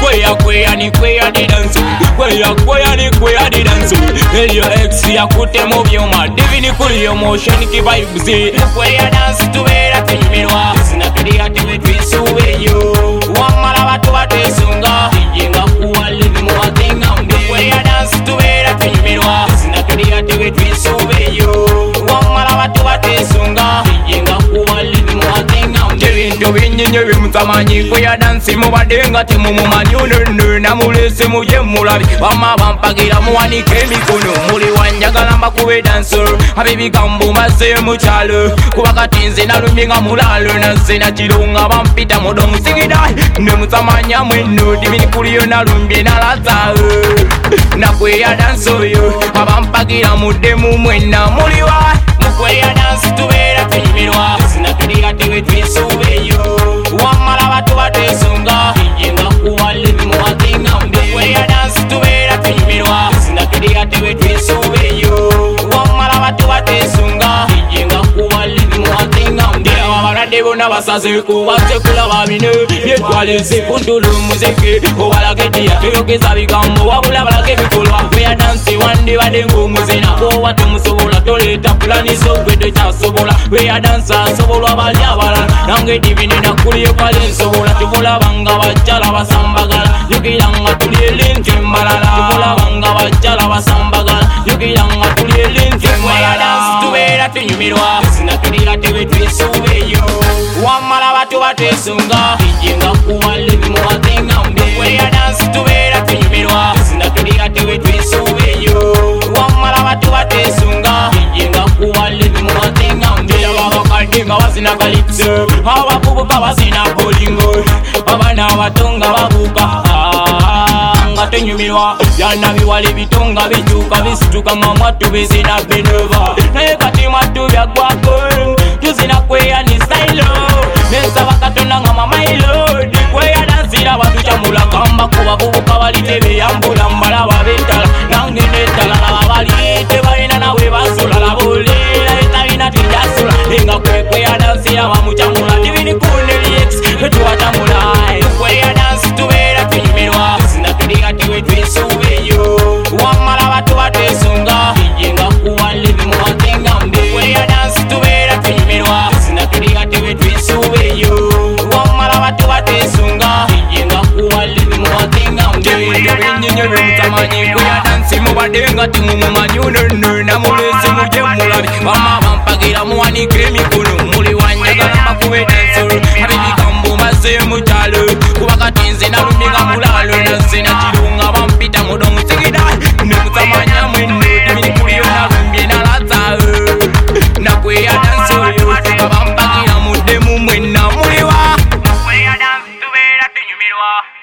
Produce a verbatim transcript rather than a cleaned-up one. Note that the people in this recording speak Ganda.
Kwea kwea ni kwea di dance. Kwea kwea ni kwea di dance. Elio X ya kute mu byuma. Divini kuli yo motion ki vibes. Kwea dance tubera tunyumirwa. Sinakiri ati wetwisubire yo. Wamala batu batesunga. Yenga kuwa live mu watenga mbe. Kwea dance tubera tunyumirwa. Sinakiri ati wetwisubire yo. Wamala batu batesunga. Yenga kuwa live mu watenga mbe. Ebintu binyenye bimutamanyi kwea dance mu badenga temumumanyi unene namulese muje mulabi bama bampagira muwanike emikono muli wanjagala mbakube dancer abebigambo mbase mukyalo kuba kati nze nalumye nga mulalo naze nakirunga bampita mudomu sigidai nemutamanyi mweno divini kuliyo nalumbye nalaza nakweya dance oyo abampagira muddemu mwena muliwa mukweya dance tubeera tunyumirwa sinatulira tewe twisuubeyo wamala batu batesunga yenga kuwa live mu watenga mbe kweya dance tubeera tunyumirwa sinatulira tewe twisuubeyo wamala batu batesunga yenga kuwa live mu watenga mbe ababalwadde bonna basazeeko batekulaba bino byetwalese kuntulu muzeke obalagediya toyogeza bigambo wabula balaga ebikolwa kweya dance wandibadde ng'omuzina kowa tomusobola toleeta pulanizo gwe tekyasobola kweya dance asobolwa bali abalala nange divini nakuliyo kale nsobola tubulabanga bajjala basambagala yogiranga tuli elinti embalala tubulabanga bajjala basambagala yogiranga tuli elinti embalala tubeera tunyumirwa sinatulira tebe twisuubeyo wamala batu batesunga yenga kuwa live mu watenga mbe kweya dance tubeera tunyumirwa sinatulira tebe twisuubeyo wamala batu batesunga yenga kuwa live mu watenga mbe ababakadde nga bazina kalipso abakubuka bazina bolingo abana abatonga babuka nga tenyumirwa byana biwali bitonga bikyuka bisituka nga mwattu bizina benova naye kati mwattu byaggwako tuzina kweya ni stylo nensaba katonda nga mamailod kweya dansira batukyamula kamba ku bavubuka bali tebeyambula mbalaba b'ettala nange n'ettala laba bali tebalina nawe basula laba olera etalina tejasula enga kwekweya dansira bamukyamula divini kuneliex etuwakyamula kweya dansi tubeera tunyumirwa sinatulira tewe twisuubeyo wamala batu batesunga yenga kuwa live mu watenga mbe kweya dansi tubeera tunyumirwa sinatulira tewe twisuubeyo wamala batu batesunga yenga kuwa live mu watenga mbe ebinyenye bimutamanyi kweya dansi mubadenga timumumanyi unene namulese muje mulabi bama bampagira muwanike emikono muli wanjagala mbakube dancer abebigambo mbase mukyalo kuba kati nze nalumye nga mulalo naze nakirunga bampita mudomu sigidai nemutamanya mweno divini kuliyo nalumbye nalaza nakweya dansi oyo abampagira muddemu mwena muliwa kweya dansi tubeera tunyumirwa